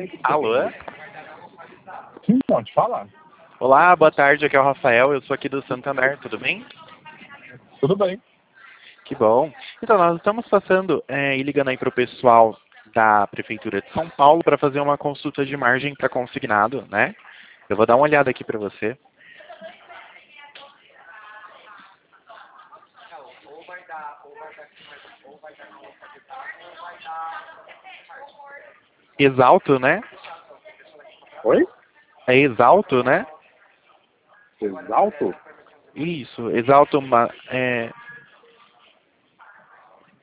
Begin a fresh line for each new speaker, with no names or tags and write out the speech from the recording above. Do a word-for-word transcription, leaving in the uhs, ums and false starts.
Alô?
Sim, pode falar.
Olá, boa tarde, aqui é o Rafael, eu sou aqui do Santander, tudo bem?
Tudo bem.
Que bom. Então, nós estamos passando é, e ligando aí para o pessoal da Prefeitura de São Paulo para fazer uma consulta de margem para consignado, né? Eu vou dar uma olhada aqui para você. Exalto, né?
Oi?
É Exalto, né?
Exalto?
Isso, Exalto, ma- é,